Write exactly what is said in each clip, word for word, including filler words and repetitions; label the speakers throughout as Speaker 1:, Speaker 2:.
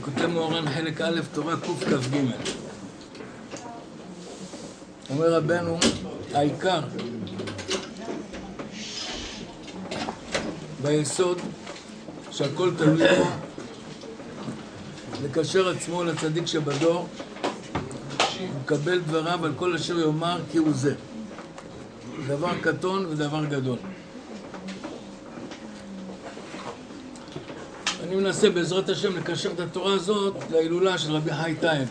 Speaker 1: כותב מוהר"ן חלק א', תורה קכ"ג. אומר רבנו, העיקר ביסוד שהכל תלוי בו, לקשר עצמו לצדיק שבדור, לקבל דבריו על כל אשר יאמר כי הוא זה. דבר קטון ודבר גדול. אני מנסה בעזרת השם לקשר את התורה הזאת להילולה של רבי חי טייב.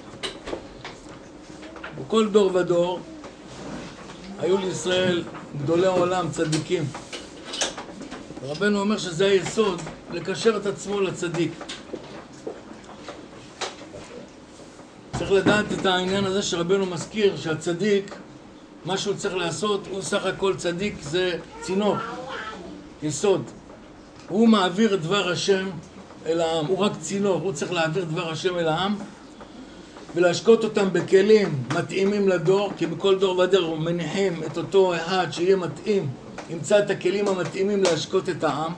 Speaker 1: בכל דור ודור היו לישראל גדולי העולם, צדיקים. רבנו אומר שזה היסוד לקשר את עצמו לצדיק. צריך לדעת את העניין הזה שרבנו מזכיר שהצדיק, מה שהוא צריך לעשות, הוא סך הכל צדיק, זה צינור, יסוד. הוא מעביר את דבר השם אל העם, הוא רק צינור, הוא צריך להעביר דבר השם אל העם ולהשקות אותם בכלים מתאימים לדור, כי בכל דור ודור מניחים את אותו אחד שיהיה מתאים, ימצא את הכלים המתאימים להשקות את העם.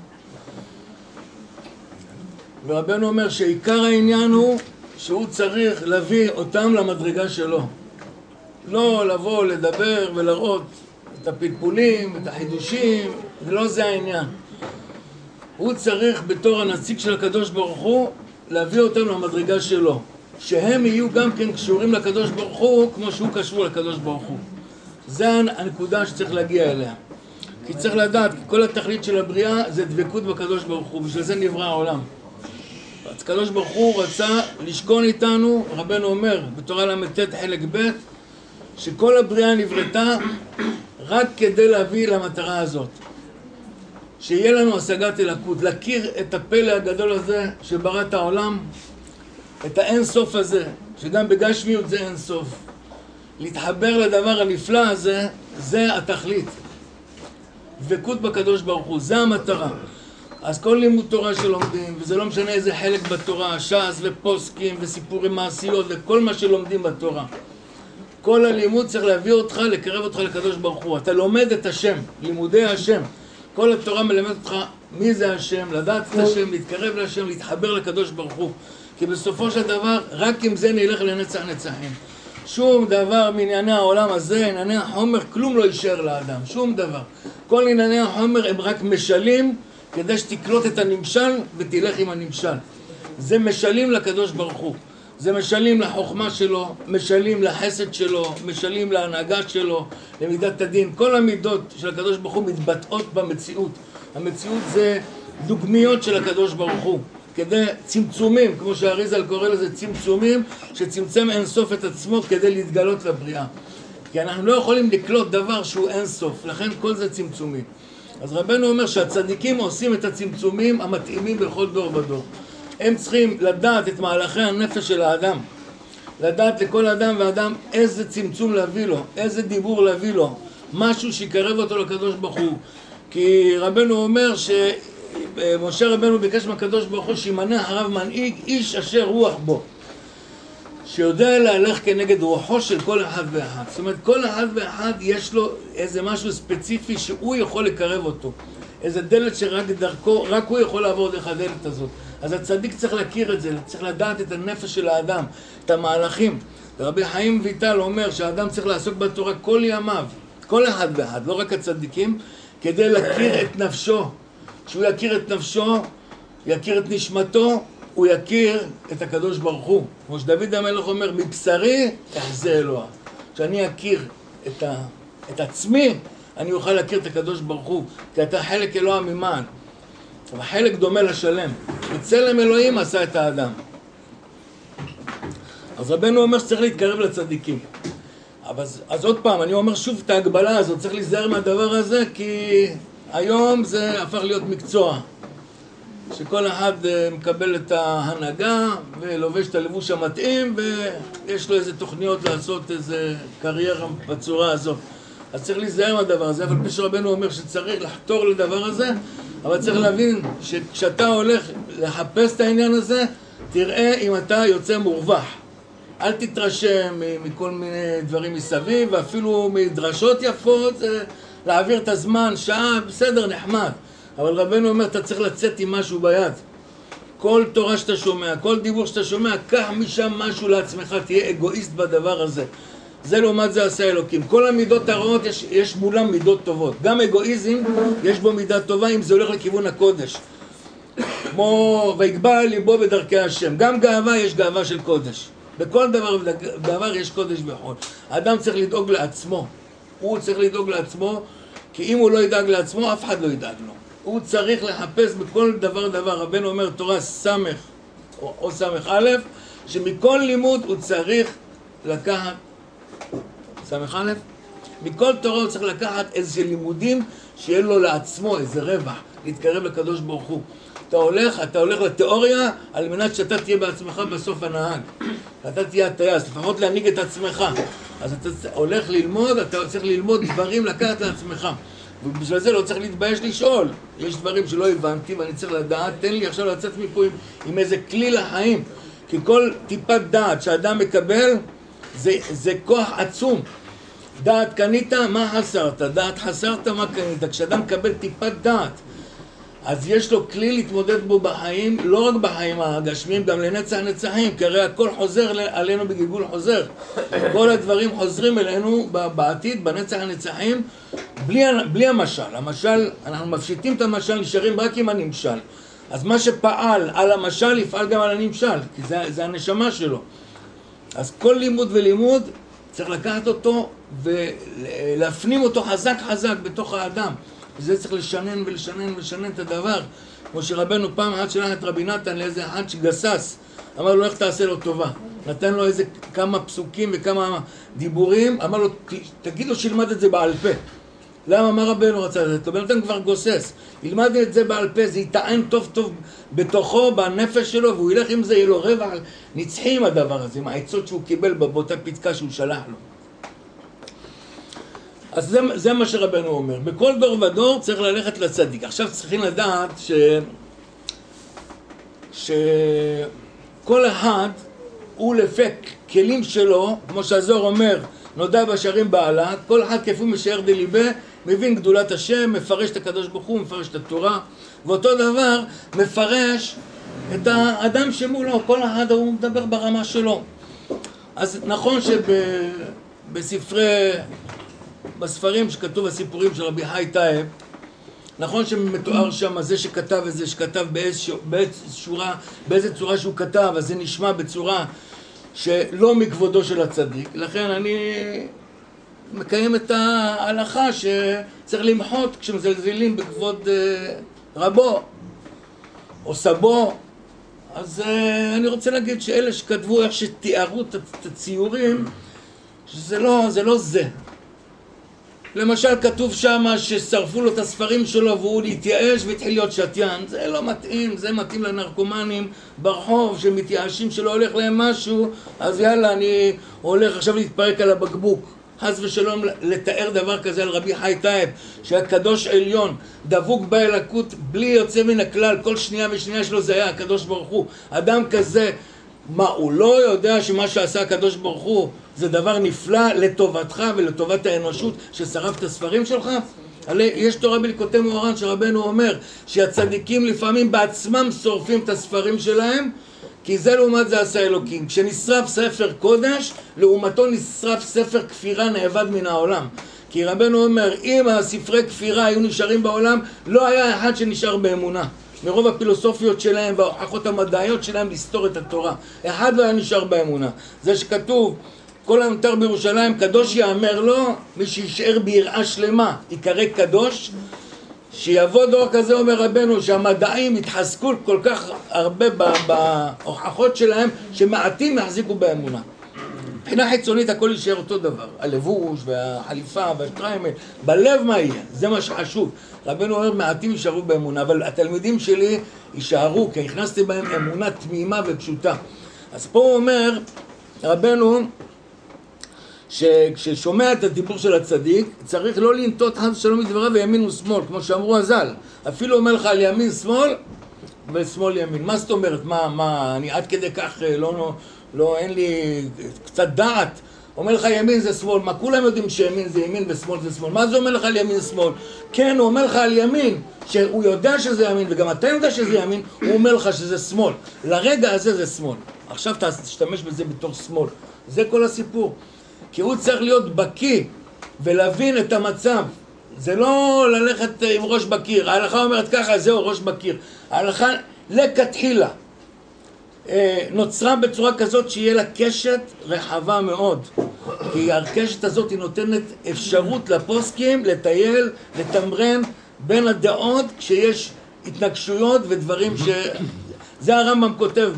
Speaker 1: ורבנו אומר שעיקר העניין הוא שהוא צריך להביא אותם למדרגה שלו. לא לבוא, לדבר ולראות את הפלפולים, את החידושים, זה לא זה העניין. הוא צריך בתור הנציג של הקדוש ברוך הוא להביא אותם למדרגה שלו. שהם יהיו גם כן קשורים לקדוש ברוך הוא כמו שהוא קשור לקדוש ברוך הוא. זה הנקודה שצריך להגיע אליה. כי צריך לדעת, כל התכלית של הבריאה זה דבקות בקדוש ברוך הוא, בשביל זה נברא העולם. הקדוש ברוך הוא רצה לשכון איתנו, רבנו אומר בתורה למ"ט חלק ב', שכל הבריאה נבראתה רק כדי להביא למטרה הזאת. שיהיה לנו השגת אלוקות, להכיר את הפלא הגדול הזה שברא את העולם, את האין סוף הזה, שגם בגשמיות זה אין סוף. להתחבר לדבר הנפלא הזה, זה התכלית. דבקות בקדוש ברוך הוא, זה המטרה. אז כל לימוד תורה שלומדים, וזה לא משנה איזה חלק בתורה, ש"ס ופוסקים וסיפורי מעשיות וכל מה שלומדים בתורה. כל הלימוד צריך להביא אותך, לקרב אותך לקדוש ברוך הוא. אתה לומד את השם, לימודי השם. כל התורה מלמד אותך מי זה השם, לדעת את השם, להתקרב להשם, להתחבר לקדוש ברוך הוא. כי בסופו של דבר, רק עם זה נלך לנצח נצחים. שום דבר מענייני העולם הזה, ענייני החומר, כלום לא יישאר לאדם, שום דבר. כל ענייני החומר הם רק משלים, כדי שתקלוט את הנמשל ותלך עם הנמשל. זה משלים לקדוש ברוך הוא. זה משלים לחוכמה שלו, משלים לחסד שלו, משלים להנהגה שלו, למידת הדין. כל המידות של הקדוש ברוך הוא מתבטאות במציאות. המציאות זה דוגמיות של הקדוש ברוך הוא. כדי צמצומים, כמו שהאריז"ל קורא לזה צמצומים, שצמצם אינסוף את עצמו כדי להתגלות לבריאה. כי אנחנו לא יכולים לקלוט דבר שהוא אינסוף, לכן כל זה צמצומים. אז רבנו אומר שהצדיקים עושים את הצמצומים המתאימים בכל דור ודור. הם צריכים לדעת את מהלכי הנפש של האדם. לדעת לכל אדם ואדם איזה צמצום להביא לו, איזה דיבור להביא לו. משהו שיקרב אותו לקדוש ברוך הוא. כי רבנו אומר שמשה רבנו ביקש מהקדוש ברוך הוא שימנה הרב מנהיג איש אשר רוח בו. שיודע להלך כנגד רוחו של כל אחד ואחד. זאת אומרת, כל אחד ואחד יש לו איזה משהו ספציפי שהוא יכול לקרב אותו. איזה דלת שרק דרכו, רק הוא יכול לעבור דרך הדלת הזאת. אז הצדיק צריך להכיר את זה, צריך לדעת את הנפש של האדם, את המהלכים. רבי חיים ויטל אומר שהאדם צריך לעסוק בתורה כל ימיו, כל אחד ואחד, לא רק הצדיקים, כדי להכיר את נפשו. כשהוא יכיר את נפשו, יכיר את נשמתו, הוא יכיר את הקדוש ברוך הוא. כמו שדוד המלך אומר, מבשרי אחזה אלוה. כשאני אכיר את, ה, את עצמי, אני אוכל להכיר את הקדוש ברוך הוא, כי אתה חלק אלוה ממעל. החלק דומה לשלם. בצלם אלוהים עשה את האדם. אז רבנו אומר שצריך להתקרב לצדיקים. אז, אז עוד פעם, אני אומר שוב את ההגבלה הזאת, צריך להיזהר מהדבר הזה, כי היום זה הפך להיות מקצוע. שכל אחד מקבל את ההנהגה ולובש את הלבוש המתאים ויש לו איזה תוכניות לעשות איזה קריירה בצורה הזאת. אז צריך להיזהר מהדבר הזה, אבל פי שרבנו אומר שצריך לחתור לדבר הזה, אבל צריך להבין שכשאתה הולך לחפש את העניין הזה, תראה אם אתה יוצא מורווח. אל תתרשם מכל מיני דברים מסביב, ואפילו מדרשות יפות, להעביר את הזמן, שעה, בסדר, נחמד. אבל רבנו אומר, אתה צריך לצאת עם משהו ביד. כל תורה שאתה שומע, כל דיבור שאתה שומע, קח משם משהו לעצמך, תהיה אגואיסט בדבר הזה. זה לעומת זה עשה אלוקים. כל המידות הרעות יש, יש מולם מידות טובות. גם אגואיזם יש בו מידה טובה אם זה הולך לכיוון הקודש. כמו ויגבה ליבו בדרכי השם. גם גאווה יש גאווה של קודש. בכל דבר דבר יש קודש וחול. האדם צריך לדאוג לעצמו. הוא צריך לדאוג לעצמו, כי אם הוא לא ידאג לעצמו, אף אחד לא ידאג לו. הוא צריך לחפש בכל דבר דבר. רבנו אומר תורה סמך או, או סמך א', שמכל לימוד הוא צריך לקחת סמך א', מכל תורה הוא צריך לקחת איזה לימודים שיהיה לו לעצמו איזה רווח, להתקרב לקדוש ברוך הוא. אתה הולך, אתה הולך לתיאוריה על מנת שאתה תהיה בעצמך בסוף הנהג. אתה תהיה הטייס, לפחות להנהיג את עצמך. אז אתה הולך ללמוד, אתה צריך ללמוד דברים לקחת לעצמך. ובשביל זה לא צריך להתבייש לשאול. יש דברים שלא הבנתי ואני צריך לדעת, תן לי עכשיו לצאת מפה עם, עם איזה כלי לחיים. כי כל טיפת דעת שאדם מקבל, זה, זה כוח עצום. דעת קנית, מה חסרת? דעת חסרת, מה קנית? כשאדם מקבל טיפת דעת, אז יש לו כלי להתמודד בו בחיים, לא רק בחיים הגשמיים, גם לנצח נצחים, כי הרי הכל חוזר עלינו בגלגול חוזר. כל הדברים חוזרים אלינו בעתיד, בנצח הנצחים, בלי, בלי המשל. המשל, אנחנו מפשיטים את המשל, נשארים רק עם הנמשל. אז מה שפעל על המשל, יפעל גם על הנמשל, כי זה, זה הנשמה שלו. אז כל לימוד ולימוד צריך לקחת אותו ולהפנים אותו חזק חזק בתוך האדם. וזה צריך לשנן ולשנן ולשנן את הדבר. כמו שרבנו פעם אחת שלח את רבי נתן לאיזה אחד שגסס, אמר לו איך תעשה לו טובה. נתן לו איזה כמה פסוקים וכמה דיבורים, אמר לו תגיד לו שילמד את זה בעל פה. למה? מה רבנו רצה את זה? בן נתן כבר גוסס. ילמד את זה בעל פה, זה יטען טוב טוב בתוכו, בנפש שלו, והוא ילך עם זה, יהיה לו רווח נצחי עם הדבר הזה, עם העצות שהוא קיבל באותה פתקה שהוא שלח לו. אז זה, זה מה שרבנו אומר. בכל דור ודור צריך ללכת לצדיק. עכשיו צריכים לדעת ש... שכל אחד הוא לפי כלים שלו, כמו שהזוהר אומר, נודע בשערים בעלה, כל אחד כפי משער דליבה, מבין גדולת השם, מפרש את הקדוש ברוך הוא, מפרש את התורה, ואותו דבר מפרש את האדם שמולו, כל אחד הוא מדבר ברמה שלו. אז נכון שבספרי, בספרים שכתוב הסיפורים של רבי חי טייב, נכון שמתואר שם זה שכתב איזה שכתב באיזו, באיזו שורה, באיזה צורה שהוא כתב, אז זה נשמע בצורה שלא מכבודו של הצדיק. לכן אני מקיים את ההלכה שצריך למחות כשמזלזלים בכבוד רבו או סבו. אז אני רוצה להגיד שאלה שכתבו איך שתיארו את הציורים, שזה לא זה. לא זה. למשל כתוב שם ששרפו לו את הספרים שלו והוא להתייאש והתחיל להיות שתיין. זה לא מתאים, זה מתאים לנרקומנים ברחוב שמתייאשים שלא הולך להם משהו, אז יאללה אני הולך עכשיו להתפרק על הבקבוק. חס ושלום לתאר דבר כזה על רבי חי טייב, שהקדוש עליון דבוק באלוקות בלי יוצא מן הכלל, כל שנייה ושנייה שלו זה היה הקדוש ברוך הוא. אדם כזה, מה הוא לא יודע שמה שעשה הקדוש ברוך הוא זה דבר נפלא לטובתך ולטובת האנושות ששרף את הספרים שלך? יש תורה בליקוטי מוהר"ן שרבנו אומר שהצדיקים לפעמים בעצמם שורפים את הספרים שלהם, כי זה לעומת זה עשה אלוקים. כשנשרף ספר קודש, לעומתו נשרף ספר כפירה נאבד מן העולם. כי רבנו אומר, אם הספרי כפירה היו נשארים בעולם, לא היה אחד שנשאר באמונה. מרוב הפילוסופיות שלהם וההוכחות המדעיות שלהם לסתור את התורה. אחד לא היה נשאר באמונה. זה שכתוב, כל המותר בירושלים, קדוש יאמר לו, מי שישאר ביראה שלמה, יקרא קדוש. שיבוא דור כזה, אומר רבנו, שהמדעים יתחזקו כל כך הרבה בהוכחות שלהם, שמעטים יחזיקו באמונה. מבחינה חיצונית הכל יישאר אותו דבר, הלבוש והחליפה והשטריימל, בלב מה יהיה? זה מה שחשוב. רבנו אומר, מעטים יישארו באמונה, אבל התלמידים שלי יישארו, כי הכנסתי בהם אמונה תמימה ופשוטה. אז פה הוא אומר, רבנו, שכששומע את הדיבור של הצדיק, צריך לא לנטות חס ושלום מדבריו וימין ושמאל, כמו שאמרו הז"ל. אפילו אומר לך על ימין שמאל ושמאל ימין. מה זאת אומרת? מה, מה, אני עד כדי כך לא, לא, לא, אין לי קצת דעת, אומר לך ימין זה שמאל, מה כולם יודעים שימין זה ימין ושמאל זה שמאל, מה זה אומר לך על ימין שמאל? כן, הוא אומר לך על ימין, שהוא יודע שזה ימין וגם אתה יודע שזה ימין, הוא אומר לך שזה שמאל, לרגע הזה זה שמאל, עכשיו תשתמש בזה בתור שמאל, זה כל הסיפור, כי הוא צריך להיות בקיא ולהבין את המצב, זה לא ללכת עם ראש בקיר, ההלכה אומרת ככה, זהו ראש בקיר, ההלכה לכתחילה נוצרה בצורה כזאת שיהיה לה קשת רחבה מאוד, כי הקשת הזאת היא נותנת אפשרות לפוסקים לטייל, לתמרן בין הדעות כשיש התנגשויות ודברים ש... זה הרמב"ם כותב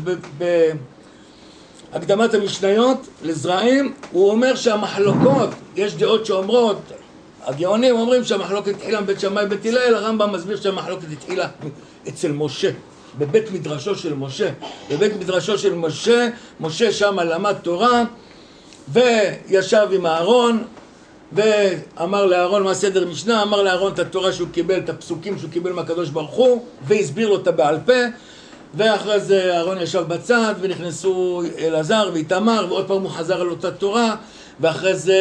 Speaker 1: בהקדמת המשניות לזרעים, הוא אומר שהמחלוקות, יש דעות שאומרות, הגאונים אומרים שהמחלוקת התחילה מבית שמאי בית הלל, הרמב"ם מסביר שהמחלוקת התחילה אצל משה, בבית מדרשו של משה. בבית מדרשו של משה, משה שם למד תורה וישב עם אהרון ואמר לאהרון מה סדר משנה, אמר לאהרון את התורה שהוא קיבל, את הפסוקים שהוא קיבל מהקדוש ברוך הוא, והסביר לו אותה בעל פה, ואחרי זה אהרון ישב בצד ונכנסו אלעזר ואיתמר ועוד פעם הוא חזר על אותה תורה, ואחרי זה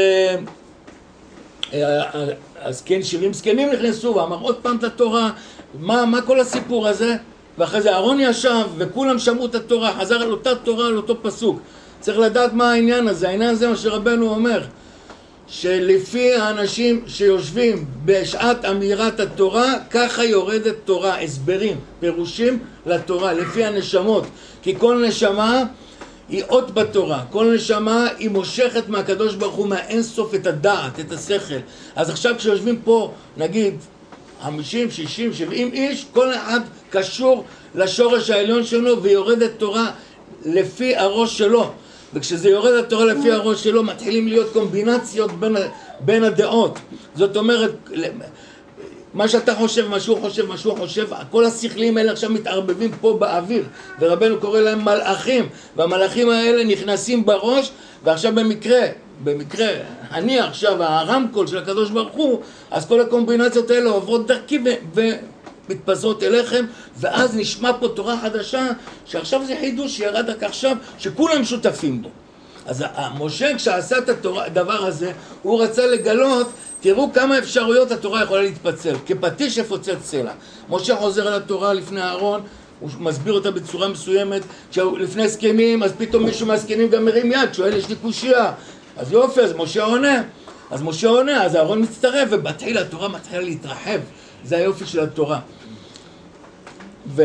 Speaker 1: אז כן שבעים זקנים נכנסו ואמר עוד פעם את התורה. מה, מה כל הסיפור הזה? ואחרי זה אהרון ישב וכולם שמעו את התורה, חזר על אותה תורה, על אותו פסוק. צריך לדעת מה העניין הזה. העניין הזה מה שרבנו אומר, שלפי האנשים שיושבים בשעת אמירת התורה, ככה יורדת תורה, הסברים, פירושים לתורה, לפי הנשמות. כי כל נשמה היא אות בתורה, כל נשמה היא מושכת מהקדוש ברוך הוא, מהאינסוף את הדעת, את השכל. אז עכשיו כשיושבים פה, נגיד, חמישים, שישים, שבעים איש, כל אחד קשור לשורש העליון שלו ויורדת תורה לפי הראש שלו. וכשזה יורד התורה לפי הראש שלו, מתחילים להיות קומבינציות בין, בין הדעות. זאת אומרת, מה שאתה חושב, מה שהוא חושב, מה שהוא חושב, כל השכלים האלה עכשיו מתערבבים פה באוויר, ורבנו קורא להם מלאכים, והמלאכים האלה נכנסים בראש, ועכשיו במקרה, במקרה, אני עכשיו הרמקול של הקדוש ברוך הוא, אז כל הקומבינציות האלה עוברות דרכי ומתפזרות אליכם, ואז נשמע פה תורה חדשה, שעכשיו זה חידוש שירד רק עכשיו, שכולם שותפים בו. אז משה כשעשה את הדבר הזה, הוא רצה לגלות, תראו כמה אפשרויות התורה יכולה להתפצל, כפטיש שפוצץ סלע. משה חוזר על התורה לפני אהרון, הוא מסביר אותה בצורה מסוימת, לפני הסכמים, אז פתאום מישהו מהסכמים גם מרים יד, שואל יש לי קושיה, אז יופי, אז משה עונה, אז משה עונה, אז אהרון מצטרף, ובתחיל התורה מתחילה להתרחב, זה היופי של התורה. ו...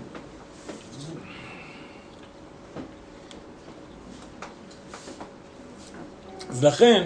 Speaker 1: אז לכן,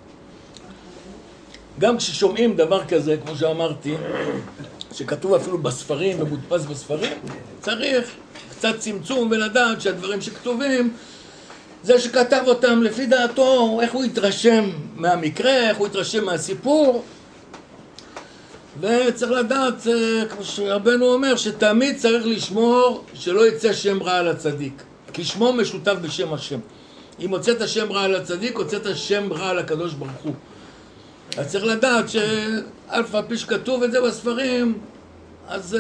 Speaker 1: גם כששומעים דבר כזה, כמו שאמרתי, שכתוב אפילו בספרים ומודפס בספרים, צריך קצת צמצום ולדעת שהדברים שכתובים, זה שכתב אותם לפי דעתו, איך הוא יתרשם מהמקרה, איך הוא יתרשם מהסיפור, וצריך לדעת, כמו שרבנו אומר, שתמיד צריך לשמור שלא יצא שם רע על הצדיק, כי שמו משותף בשם השם. אם הוצאת שם רע על הצדיק, הוצאת שם רע על הקדוש ברוך הוא. אז צריך לדעת שאלף הפי שכתוב את זה בספרים, אז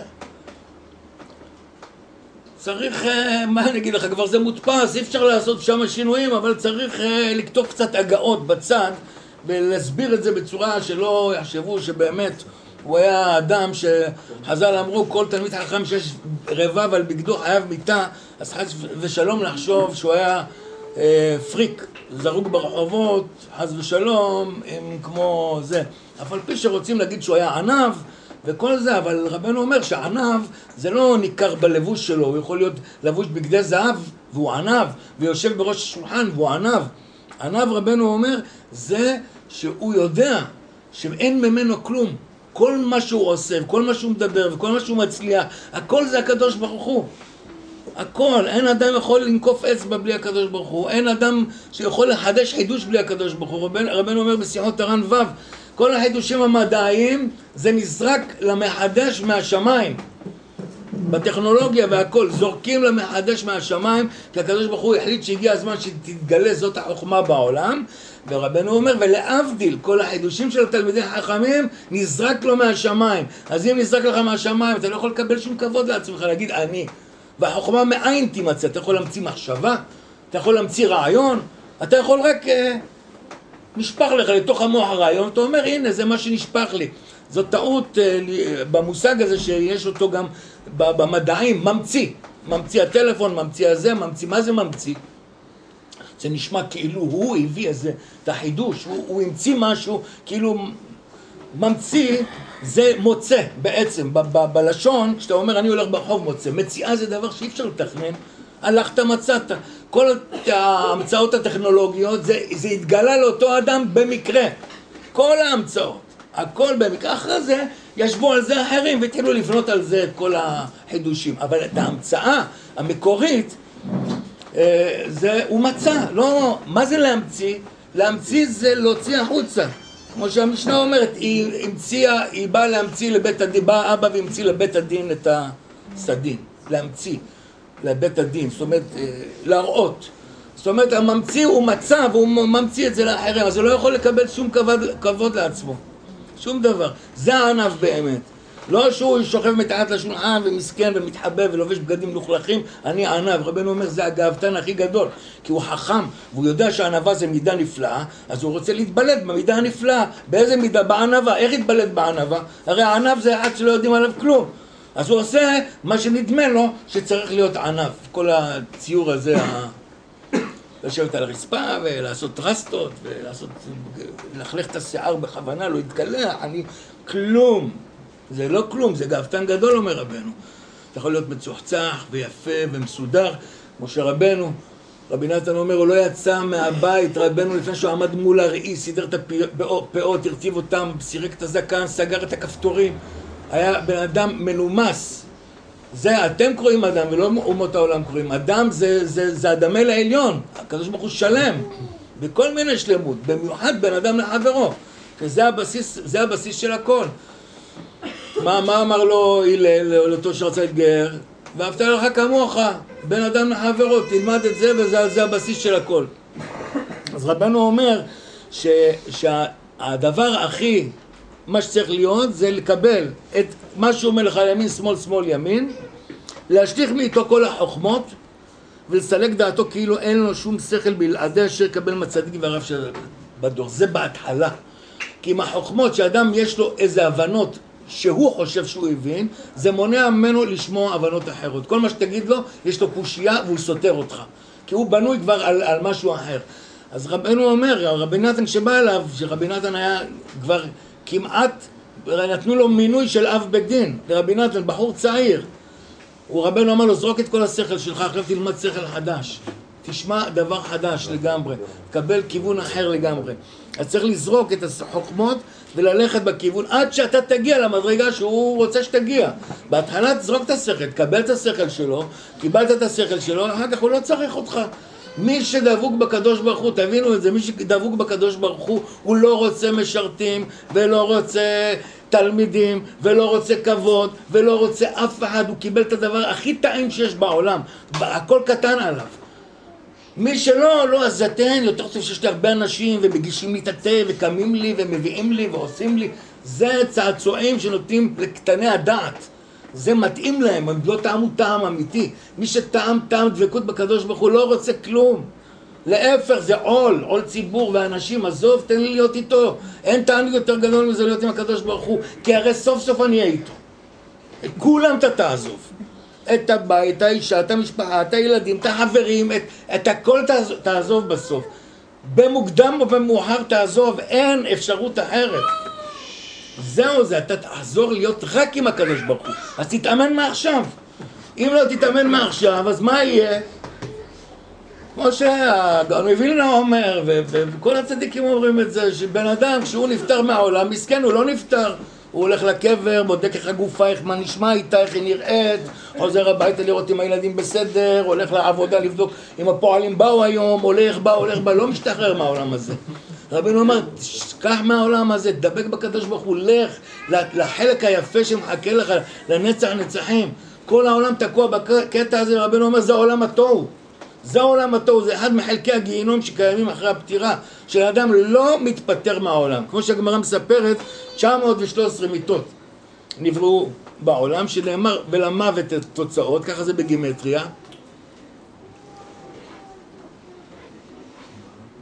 Speaker 1: צריך, מה אני אגיד לך, כבר זה מודפס, אי אפשר לעשות שם שינויים, אבל צריך לכתוב קצת הגאות בצד, ולהסביר את זה בצורה שלא יחשבו שבאמת הוא היה אדם שחז"ל אמרו, כל תלמיד חכם שיש רבב על בגדו חייב מיתה, אז חס ושלום לחשוב שהוא היה אה, פריק, זרוק ברחובות, חס ושלום, הם כמו זה. אבל פי שרוצים להגיד שהוא היה ענב וכל זה, אבל רבנו אומר שענב זה לא ניכר בלבוש שלו, הוא יכול להיות לבוש בגדי זהב והוא ענב, ויושב בראש השולחן והוא ענב. ענב, רבנו אומר, זה שהוא יודע שאין ממנו כלום. כל מה שהוא עושה, כל מה שהוא מדבר וכל מה שהוא מצליח, הכל זה הקדוש ברוך הוא. הכל, אין אדם יכול לנקוף אצבע בלי הקדוש ברוך הוא, אין אדם שיכול לחדש חידוש בלי הקדוש ברוך הוא. רבנו, רבנו אומר בשיחות תר"ן ו', כל החידושים המדעיים זה נזרק למחדש מהשמיים. בטכנולוגיה והכל, זורקים למחדש מהשמיים, כי הקדוש ברוך הוא החליט שהגיע הזמן שתתגלה זאת החוכמה בעולם, ורבנו אומר, ולהבדיל, כל החידושים של התלמידי חכמים נזרק לו מהשמיים. אז אם נזרק לך מהשמיים, אתה לא יכול לקבל שום כבוד לעצמך, להגיד אני. והחוכמה מאין תימצא, אתה יכול להמציא מחשבה, אתה יכול להמציא רעיון, אתה יכול רק, אה, נשפך לך לתוך המוח הרעיון, אתה אומר, הנה, זה מה שנשפך לי. זו טעות אה, במושג הזה שיש אותו גם במדעים, ממציא. ממציא הטלפון, ממציא הזה, ממציא, מה זה ממציא? זה נשמע כאילו הוא הביא איזה, את החידוש, הוא, הוא המציא משהו, כאילו ממציא זה מוצא בעצם, ב- ב- בלשון, כשאתה אומר אני הולך ברחוב מוצא, מציאה זה דבר שאי אפשר לתכנן, הלכת מצאת, כל ההמצאות הטכנולוגיות זה, זה התגלה לאותו אדם במקרה, כל ההמצאות, הכל במקרה, אחרי זה ישבו על זה אחרים והתחילו לבנות על זה את כל החידושים, אבל את ההמצאה המקורית, זה הוא מצא, לא, מה זה להמציא? להמציא זה להוציא החוצה, כמו שהמשנה אומרת, היא המציאה, היא באה להמציא לבית הדין, באה אבא והמציא לבית הדין את הסדין, להמציא לבית הדין, זאת אומרת, להראות, זאת אומרת, הממציא הוא מצא והוא ממציא את זה לאחרים, אז הוא לא יכול לקבל שום כבוד, כבוד לעצמו, שום דבר, זה הענב באמת. לא שהוא שוכב מתחת לשולחן ומסכן ומתחבב ולובש בגדים מלוכלכים, אני ענב. רבנו אומר זה הגאוותן הכי גדול, כי הוא חכם והוא יודע שהענבה זה מידה נפלאה, אז הוא רוצה להתבלט במידה הנפלאה. באיזה מידה? בענבה. איך יתבלט בענבה? הרי הענב זה אחד שלא יודעים עליו כלום, אז הוא עושה מה שנדמה לו שצריך להיות ענב. כל הציור הזה, לשבת על הרצפה ולעשות טרסטות ולעשות, לחלך את השיער בכוונה, לא יתקלח, אני כלום. זה לא כלום, זה גאוותן גדול, אומר רבנו. אתה יכול להיות מצוחצח ויפה ומסודר, כמו שרבנו, רבי נתן אומר, הוא לא יצא מהבית, רבנו לפני שהוא עמד מול הראי, סידר את הפאות, הרטיב אותם, סירק את הזקן, סגר את הכפתורים, היה בן אדם מנומס. זה אתם קוראים אדם ולא אומות העולם קוראים. אדם זה, זה, זה אדמה לעליון, הקדוש ברוך הוא שלם, בכל מיני שלמות, במיוחד בן אדם לחברו, כי זה הבסיס, זה הבסיס של הכל. מה, מה אמר לו הלל, לאותו שרצה להתגייר? ואהבת לך כמוך, בן אדם לחברו, תלמד את זה וזה זה הבסיס של הכל. אז רבנו אומר ש, שהדבר הכי, מה שצריך להיות זה לקבל את מה שהוא אומר לך ימין, שמאל, שמאל, ימין, להשליך מאיתו כל החוכמות ולסלק דעתו כאילו אין לו שום שכל בלעדי אשר יקבל מצדיק והרב של בדור. זה בהתחלה. כי עם החוכמות שאדם יש לו איזה הבנות שהוא חושב שהוא הבין, זה מונע ממנו לשמוע הבנות אחרות. כל מה שתגיד לו, יש לו קושייה והוא סותר אותך. כי הוא בנוי כבר על, על משהו אחר. אז רבנו אומר, רבי נתן שבא אליו, שרבי נתן היה כבר כמעט, נתנו לו מינוי של אב בית דין, לרבי נתן, בחור צעיר. הוא רבנו אמר לו, זרוק את כל השכל שלך, עכשיו תלמד שכל חדש. תשמע דבר חדש לגמרי, תקבל כיוון אחר לגמרי. אז צריך לזרוק את החוכמות וללכת בכיוון עד שאתה תגיע למדרגה שהוא רוצה שתגיע. בהתחלה תזרוק את השכל, תקבל את השכל שלו, קיבלת את השכל שלו, אחר כך הוא לא צריך אותך. מי שדבוק בקדוש ברוך הוא, תבינו את זה, מי שדבוק בקדוש ברוך הוא, הוא לא רוצה משרתים ולא רוצה תלמידים ולא רוצה כבוד ולא רוצה אף אחד, הוא קיבל את הדבר הכי טעים שיש בעולם, הכל קטן עליו. מי שלא, לא, אז תן, יותר טוב שיש לי הרבה אנשים ומגישים לי את התה וקמים לי ומביאים לי ועושים לי, זה צעצועים שנותנים לקטני הדעת, זה מתאים להם, הם לא טעמו טעם אמיתי. מי שטעם טעם דבקות בקדוש ברוך הוא לא רוצה כלום, להפך זה עול, עול ציבור ואנשים, עזוב תן לי להיות איתו, אין תענוג יותר גדול מזה להיות עם הקדוש ברוך הוא, כי הרי סוף סוף אני אהיה איתו, כולם אתה תעזוב, את הבית, את האישה, את המשפחה, את הילדים, את החברים, את, את הכל תעזוב, תעזוב בסוף. במוקדם או במאוחר תעזוב, אין אפשרות אחרת. זהו זה, אתה תעזור להיות רק עם הקדוש ברוך הוא. אז תתאמן מעכשיו. אם לא תתאמן מעכשיו, אז מה יהיה? כמו שהגאון מווילנה אומר, ו- ו- וכל הצדיקים אומרים את זה, שבן אדם, כשהוא נפטר מהעולם, מסכן, הוא לא נפטר. הוא הולך לקבר, בודק איך הגופה, איך מה נשמע איתה, איך היא נראית, חוזר הביתה לראות אם הילדים בסדר, הולך לעבודה לבדוק אם הפועלים באו היום, הולך בא, הולך בא, לא משתחרר מהעולם הזה. רבינו אומר, תשכח מהעולם הזה, תדבק בקדוש ברוך הוא, לך לחלק היפה שמחכה לך, לנצח נצחים. כל העולם תקוע בקטע הזה, רבינו אומר, זה העולם התוהו. זה העולם התוהו, זה אחד מחלקי הגיהינום שקיימים אחרי הפטירה, שהאדם לא מתפטר מהעולם. כמו שהגמרא מספרת, תשע מאות ושלוש עשרה מיתות נבראו בעולם, שנאמר ולמוות תוצאות, ככה זה בגימטריה.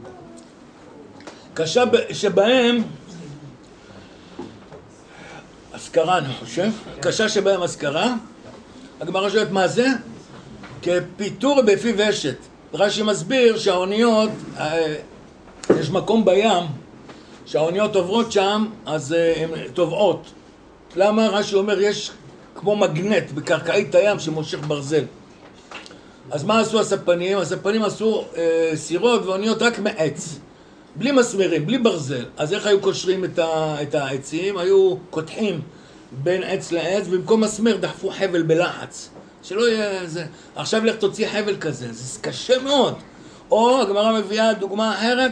Speaker 1: קשה שבהם, הזכרה אני חושב, קשה שבהם הזכרה, הגמרא שואלת מה זה? כפיתור בפי ושת. רש"י מסביר שהאוניות, יש מקום בים, שהאוניות עוברות שם, אז הן טובעות. למה? רש"י אומר, יש כמו מגנט בקרקעית הים שמושך ברזל. אז מה עשו הספנים? הספנים עשו אה, סירות ואוניות רק מעץ. בלי מסמרים, בלי ברזל. אז איך היו קושרים את, ה, את העצים? היו קותחים בין עץ לעץ, ובמקום מסמר דחפו חבל בלחץ. שלא יהיה זה. עכשיו לך תוציא חבל כזה, זה קשה מאוד. או הגמרא מביאה דוגמה אחרת,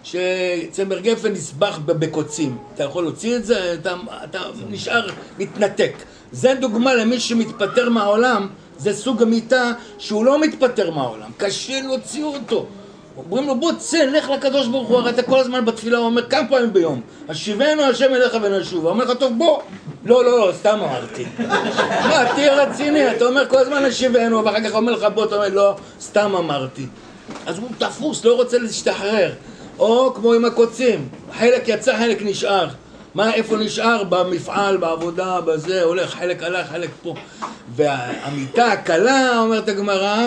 Speaker 1: שצמר גפן נסבך בקוצים. אתה יכול להוציא את זה, אתה, אתה נשאר מתנתק. זה דוגמה למי שמתפטר מהעולם, זה סוג המיטה שהוא לא מתפטר מהעולם. קשה להוציא אותו. אומרים לו בוא צא, לך לקדוש ברוך הוא, הרי אתה כל הזמן בתפילה, הוא אומר כמה פעמים ביום, השיבנו השם אליך ונשוב, הוא אומר לך טוב בוא, לא לא לא, סתם אמרתי. מה, תהיה רציני, אתה אומר כל הזמן השיבנו, ואחר כך אומר לך בוא, אתה אומר לא, סתם אמרתי. אז הוא תפוס, לא רוצה להשתחרר. או כמו עם הקוצים, חלק יצא, חלק נשאר. מה, איפה נשאר? במפעל, בעבודה, בזה, הולך, חלק הלך, חלק פה. והמיטה הקלה, אומרת הגמרא,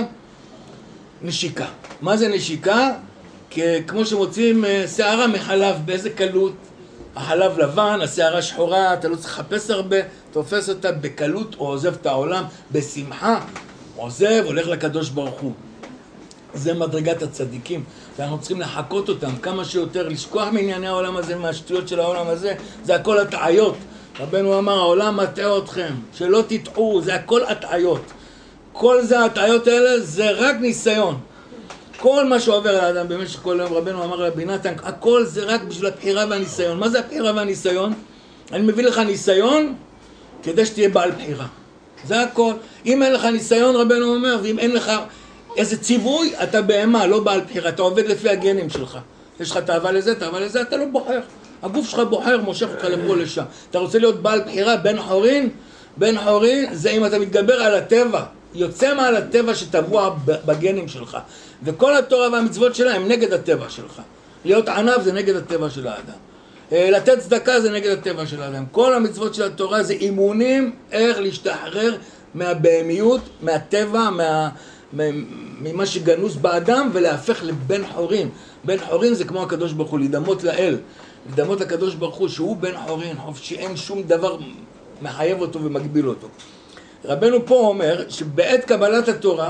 Speaker 1: נשיקה. מה זה נשיקה? כמו שמוצאים שערה מחלב, באיזה קלות. החלב לבן, השערה שחורה, אתה לא צריך לחפש הרבה, תופס אותה בקלות, או עוזב את העולם בשמחה, עוזב, הולך לקדוש ברוך הוא. זה מדרגת הצדיקים, ואנחנו צריכים לחכות אותם כמה שיותר, לשכוח מענייני העולם הזה, מהשטויות של העולם הזה, זה הכל הטעיות. רבנו אמר, העולם מטעה אתכם, שלא תטעו, זה הכל הטעיות. כל זה הטעיות האלה, זה רק ניסיון. כל מה שעובר על האדם במשך כל יום, רבנו אמר רבי נתן, הכל זה רק בשביל הבחירה והניסיון. מה זה הבחירה והניסיון? אני מביא לך ניסיון כדי שתהיה בעל בחירה. זה הכל. אם אין לך ניסיון, רבנו אומר, ואם אין לך איזה ציווי, אתה בהמה, לא בעל בחירה, אתה עובד לפי הגנים שלך. יש לך תאווה לזה, תאווה לזה, אתה לא בוחר. הגוף שלך בוחר, מושך אותך לפה לשם. אתה רוצה להיות בעל בחירה, בן חורין? בן חורין זה אם אתה מתגבר על הטבע, יוצא מעל הטבע שטבוע בגנים שלך. וכל התורה והמצוות שלה הם נגד הטבע שלך. להיות ענב זה נגד הטבע של האדם. לתת צדקה זה נגד הטבע של האדם. כל המצוות של התורה זה אימונים איך להשתחרר מהבהמיות, מהטבע, מה... ממה שגנוס באדם ולהפך לבן חורין. בן חורין זה כמו הקדוש ברוך הוא, לדמות לאל, לדמות לקדוש ברוך הוא שהוא בן חורין, חופשי, אין שום דבר מחייב אותו ומגביל אותו. רבנו פה אומר שבעת קבלת התורה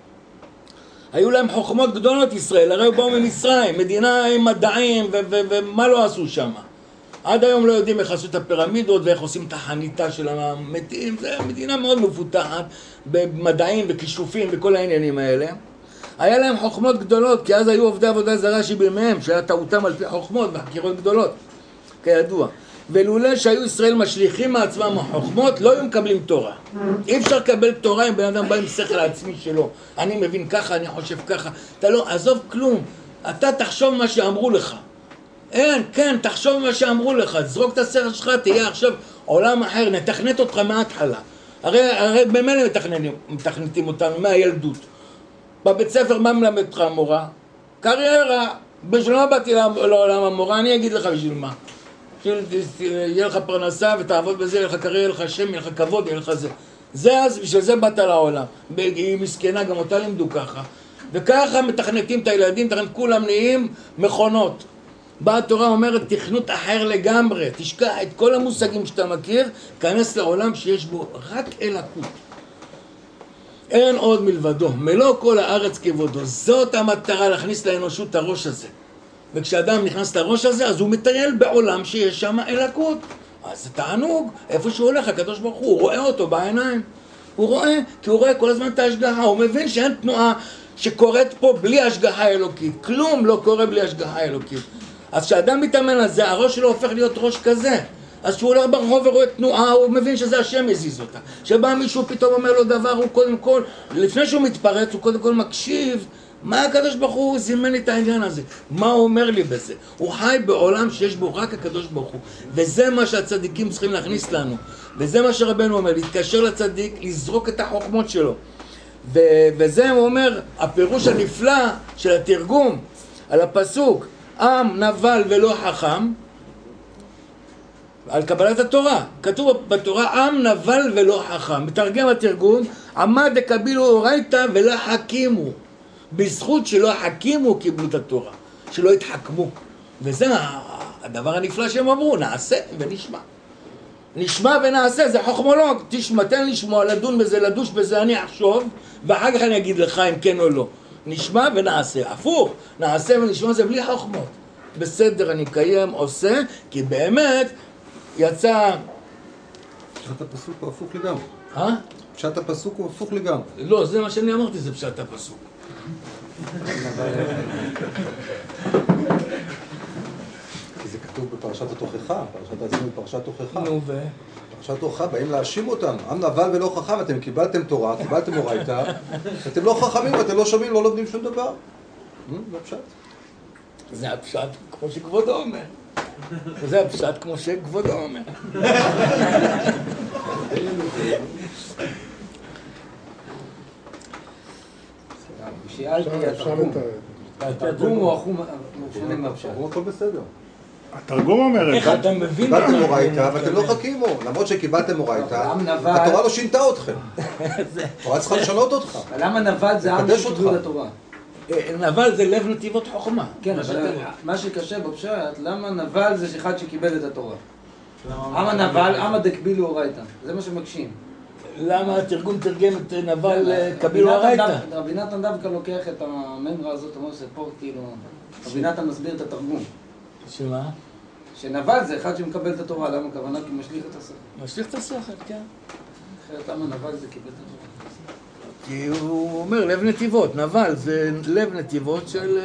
Speaker 1: היו להם חוכמות גדולות ישראל, הרי באו ממצרים, מדינה עם מדעים ומה לא עשו שם. עד היום לא יודעים איך עשו את הפירמידות ואיך עושים את החניתה של המתים, זה מדינה מאוד מפותחת במדעים וכישופים וכל העניינים האלה. היה להם חוכמות גדולות, כי אז היו עובדי עבודה זרה שבימיהם, שהיה טעותם על פי חוכמות וחקירות גדולות, כידוע. ולולא שהיו ישראל משליכים מעצמם החוכמות, לא היו מקבלים תורה. אי אפשר לקבל תורה אם בן אדם בא עם שכל העצמי שלו. אני מבין ככה, אני חושב ככה. אתה לא, עזוב כלום. אתה תחשוב מה שאמרו לך. אין, כן, תחשוב מה שאמרו לך, זרוק את השכל שלך, תהיה עכשיו עולם אחר, נתכנת אותך מההתחלה. הרי, הרי במילא מתכננים, מתכנתים אותנו מהילדות. בבית ספר מה מלמד אותך המורה? קריירה. בשביל מה באתי לעולם המורה? אני אגיד לך בשביל מה. יהיה לך פרנסה ותעבוד בזה, יהיה לך קריירה, יהיה לך שם, יהיה לך כבוד, יהיה לך זה. זה אז, בשביל זה באת לעולם. היא מסכנה, גם אותה לימדו ככה. וככה מתכנתים את הילדים, תכנת, כולם נהיים מכונות. באה התורה אומרת, תכנות אחר לגמרי, תשכח את כל המושגים שאתה מכיר, כנס לעולם שיש בו רק אלוקות. אין עוד מלבדו, מלוא כל הארץ כבודו. זאת המטרה, להכניס לאנושות הראש הזה. וכשאדם נכנס לראש הזה, אז הוא מטייל בעולם שיש שם אלוקות. אז זה תענוג, איפה שהוא הולך, הקדוש ברוך הוא, הוא רואה אותו בעיניים. הוא רואה, כי הוא רואה כל הזמן את ההשגחה, הוא מבין שאין תנועה שקורית פה בלי השגחה אלוקית. כלום לא קורה בלי השגחה אלוקית. אז כשאדם מתאמן על זה, הראש שלו הופך להיות ראש כזה. אז כשהוא הולך ברחוב ורואה תנועה, הוא מבין שזה השם הזיז אותה. כשבא מישהו פתאום אומר לו דבר, הוא קודם כל, לפני שהוא מתפרץ, הוא קודם כל מקשיב. מה הקדוש ברוך הוא זימן לי את העניין הזה? מה הוא אומר לי בזה? הוא חי בעולם שיש בו רק הקדוש ברוך הוא. וזה מה שהצדיקים צריכים להכניס לנו. וזה מה שרבנו אומר, להתקשר לצדיק, לזרוק את החוכמות שלו. ו- וזה הוא אומר, הפירוש הנפלא של התרגום על הפסוק, עם נבל ולא חכם, על קבלת התורה. כתוב בתורה עם נבל ולא חכם. מתרגם התרגום, עמד דקבילו אורייתא ולא חכימו. בזכות שלא חכימו קיבלו את התורה, שלא התחכמו. וזה הדבר הנפלא שהם אמרו, נעשה ונשמע. נשמע ונעשה, זה חוכמולוג. תשמע, תן לשמוע, לדון בזה, לדוש בזה, אני אחשוב, ואחר כך אני אגיד לך אם כן או לא. נשמע ונעשה. הפוך, נעשה ונשמע זה בלי חוכמות. בסדר, אני קיים, עושה, כי באמת יצא...
Speaker 2: פשט הפסוק הוא הפוך לגמרי.
Speaker 1: אה?
Speaker 2: פשט הפסוק הוא הפוך לגמרי.
Speaker 1: לא, זה מה שאני אמרתי, זה פשט הפסוק.
Speaker 2: כי זה כתוב בפרשת התוכחה, פרשת העצמאות, פרשת תוכחה.
Speaker 1: נו ו...
Speaker 2: פרשת תוכחה, באים להאשים אותם. עם נבל ולא חכם, אתם קיבלתם תורה, קיבלתם אורייתא, אתם לא חכמים, אתם לא שומעים, לא לומדים שום דבר. זה הפשט.
Speaker 1: זה הפשט כמו שכבודו אומר. זה הפשט כמו שכבודו אומר.
Speaker 3: שאלתי, התרגום הוא החום משנה מהפשט.
Speaker 2: הוא הכל בסדר.
Speaker 4: התרגום אומר,
Speaker 1: איך אתה מבין?
Speaker 2: קיבלתם אורייתא ואתם לא חכימו. למרות שקיבלתם אורייתא, התורה לא שינתה אתכם. התורה צריכה לשנות אותך.
Speaker 3: למה נבל זה עם שקיבלו את התורה?
Speaker 1: נבל זה לב נתיבות חוכמה.
Speaker 3: כן, אבל מה שקשה בפשט, למה נבל זה אחד שקיבל את התורה? עם הנבל, עם הדקבילו אורייתא. זה מה שמקשים.
Speaker 1: למה התרגום תרגם את נבל קבילו אורייתא?
Speaker 3: רבי נתן דווקא לוקח את הממרה הזאת, אומר שפה כאילו, רבי נתן מסביר את התרגום.
Speaker 1: שמה?
Speaker 3: שנבל זה אחד שמקבל את התורה, למה הכוונה? כי משליך את השכל.
Speaker 1: משליך את השכל, כן.
Speaker 3: אחרת למה נבל זה קיבל את התורה?
Speaker 1: כי הוא אומר לב נתיבות, נבל זה לב נתיבות של...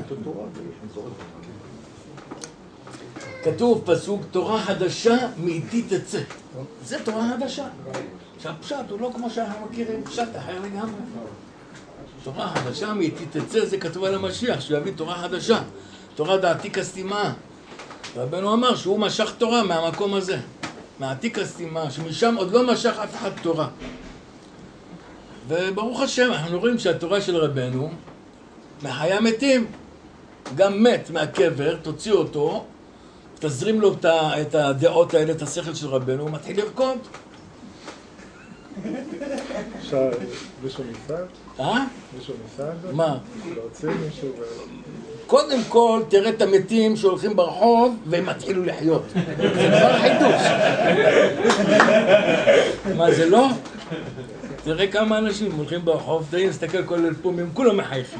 Speaker 1: כתוב פסוק, תורה חדשה מאיתי תצא. זה תורה חדשה. שהפשט הוא לא כמו שאנחנו מכירים, פשט אחר לגמרי. תורה חדשה מאיתי תצא, זה כתוב על המשיח, שהוא יביא תורה חדשה. תורה דעתיק הסתימה. רבנו אמר שהוא משך תורה מהמקום הזה. מעתיק הסתימה, שמשם עוד לא משך אף אחד תורה. וברוך השם, אנחנו רואים שהתורה של רבנו מחיה מתים. גם מת מהקבר, תוציא אותו, תזרים לו את הדעות האלה, את השכל של רבנו, הוא מתחיל לרקוד.
Speaker 4: מישהו ניסה?
Speaker 1: אה?
Speaker 4: מישהו ניסה?
Speaker 1: מה?
Speaker 4: להוציא מישהו ו...
Speaker 1: קודם כל, תראה את המתים שהולכים ברחוב והם התחילו לחיות. זה כבר חידוש. מה, זה לא? תראה כמה אנשים הולכים ברחוב, תראי, נסתכל כל אלפומים, כולם מחייכים.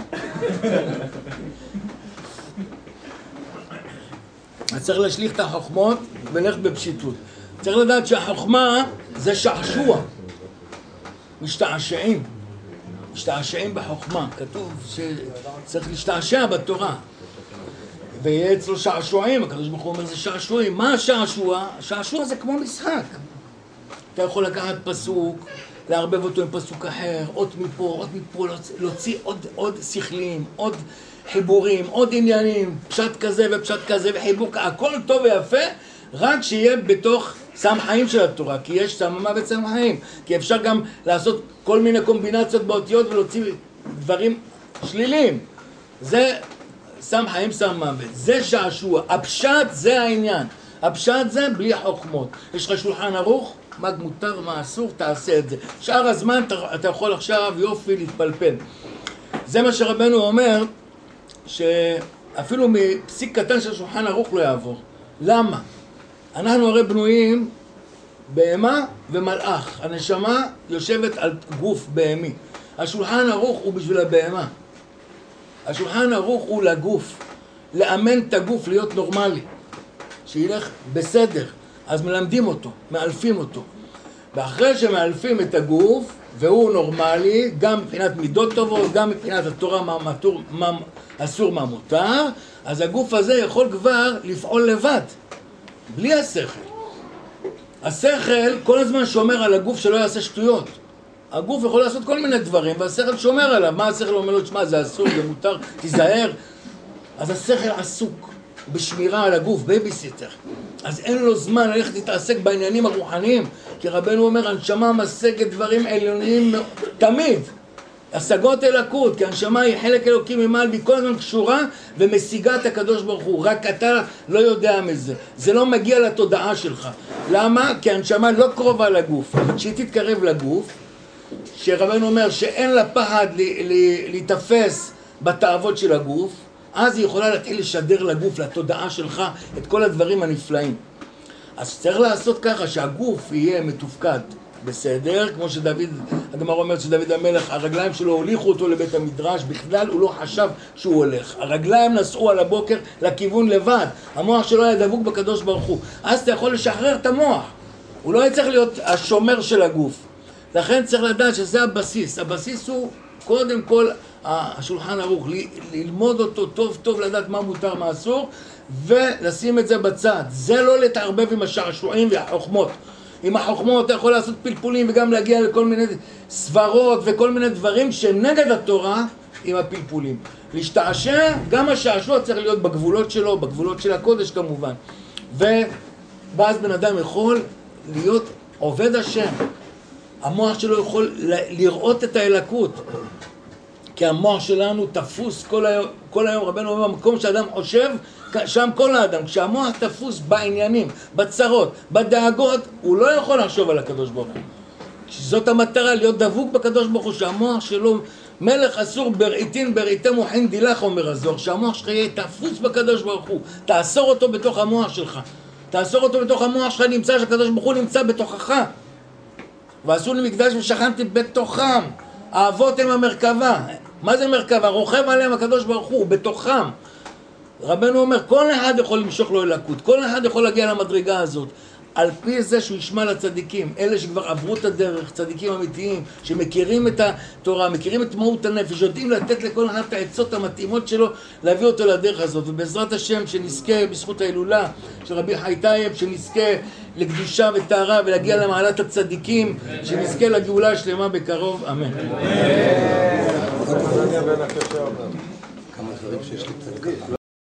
Speaker 1: אז צריך להשליך את החוכמות וללכת בפשיטות. צריך לדעת שהחוכמה זה שעשוע. משתעשעים. משתעשעים בחוכמה. כתוב שצריך להשתעשע בתורה. ויהיה אצלו שעשועים, הקדוש ברוך הוא אומר זה שעשועים. מה השעשוע? השעשוע זה כמו משחק. אתה יכול לקחת פסוק, לערבב אותו עם פסוק אחר, עוד מפה, עוד מפה, להוציא עוד, עוד שכלים, עוד חיבורים, עוד עניינים, פשט כזה ופשט כזה וחיבור, הכל טוב ויפה, רק שיהיה בתוך סם חיים של התורה, כי יש סם מוות סם חיים, כי אפשר גם לעשות כל מיני קומבינציות באותיות ולהוציא דברים שליליים. זה סם חיים, סם מוות, זה שעשוע, הפשט זה העניין, הפשט זה בלי חוכמות. יש לך שולחן ערוך, מה מותר, מה אסור, תעשה את זה. שאר הזמן אתה, אתה יכול עכשיו יופי להתפלפל. זה מה שרבנו אומר, שאפילו מפסיק קטן של שולחן ערוך לא יעבור. למה? אנחנו הרי בנויים בהמה ומלאך. הנשמה יושבת על גוף בהמי. השולחן ערוך הוא בשביל הבהמה. השולחן ערוך הוא לגוף. לאמן את הגוף להיות נורמלי. שילך בסדר. אז מלמדים אותו, מאלפים אותו. ואחרי שמאלפים את הגוף, והוא נורמלי, גם מבחינת מידות טובות, גם מבחינת התורה, מה, מתור, מה אסור, מה מותר, אז הגוף הזה יכול כבר לפעול לבד, בלי השכל. השכל כל הזמן שומר על הגוף שלא יעשה שטויות. הגוף יכול לעשות כל מיני דברים, והשכל שומר עליו. מה השכל אומר לו? שמה, זה אסור, זה מותר, תיזהר. אז השכל עסוק בשמירה על הגוף, בייביסיטר. אז אין לו זמן ללכת להתעסק בעניינים הרוחניים, כי רבנו אומר, הנשמה משגת דברים עליוניים תמיד. השגות אלוקות, כי הנשמה היא חלק אלוקי ממעל, והיא כל הזמן קשורה ומשיגה את הקדוש ברוך הוא, רק אתה לא יודע מזה, זה לא מגיע לתודעה שלך. למה? כי הנשמה לא קרובה לגוף, אבל כשהיא תתקרב לגוף, שרבנו אומר שאין לה פחד להתאפס בתאוות של הגוף, אז היא יכולה להתחיל לשדר לגוף, לתודעה שלך, את כל הדברים הנפלאים. אז צריך לעשות ככה שהגוף יהיה מתופקד בסדר, כמו שדוד, הגמרא אומר שדוד המלך, הרגליים שלו הוליכו אותו לבית המדרש, בכלל הוא לא חשב שהוא הולך. הרגליים נסעו על הבוקר לכיוון לבד, המוח שלו היה דבוק בקדוש ברוך הוא. אז אתה יכול לשחרר את המוח, הוא לא צריך להיות השומר של הגוף. לכן צריך לדעת שזה הבסיס. הבסיס הוא קודם כל השולחן ערוך, ללמוד אותו טוב טוב, לדעת מה מותר מה אסור, ולשים את זה בצד. זה לא להתערבב עם השעשועים והחוכמות. עם החוכמות אתה יכול לעשות פלפולים וגם להגיע לכל מיני סברות וכל מיני דברים שנגד התורה עם הפלפולים. להשתעשע, גם השעשוע צריך להיות בגבולות שלו, בגבולות של הקודש כמובן. ואז בן אדם יכול להיות עובד השם. המוח שלו יכול לראות את האלוקות. כי המוח שלנו תפוס כל היום, כל היום רבנו אומר, במקום שאדם חושב, שם כל האדם, כשהמוח תפוס בעניינים, בצרות, בדאגות, הוא לא יכול לחשוב על הקדוש ברוך הוא. זאת המטרה, להיות דבוק בקדוש ברוך הוא, שהמוח שלו, מלך אסור בראיתין בראיתי מוחין דילך, אומר הזוהר, שהמוח שלך יהיה תפוס בקדוש ברוך הוא, תאסור אותו בתוך המוח שלך, תאסור אותו בתוך המוח שלך, נמצא שהקדוש ברוך הוא נמצא בתוכך. ועשו לי מקדש ושכנתי בתוכם, האבות הם המרכבה. מה זה מרכבה? רוכב עליהם הקדוש ברוך הוא, בתוכם. רבנו אומר, כל אחד יכול למשוך לו אלוקות, כל אחד יכול להגיע למדרגה הזאת, על פי זה שהוא ישמע לצדיקים, אלה שכבר עברו את הדרך, צדיקים אמיתיים, שמכירים את התורה, מכירים את מהות הנפש, יודעים לתת לכל אחד את העצות המתאימות שלו, להביא אותו לדרך הזאת. ובעזרת השם שנזכה בזכות ההילולה של רבי חי טייב, שנזכה לקדושה וטהרה ולהגיע למעלת הצדיקים, שנזכה לגאולה השלמה בקרוב, אמן.
Speaker 2: כמה דברים שיש לי קצת ככה.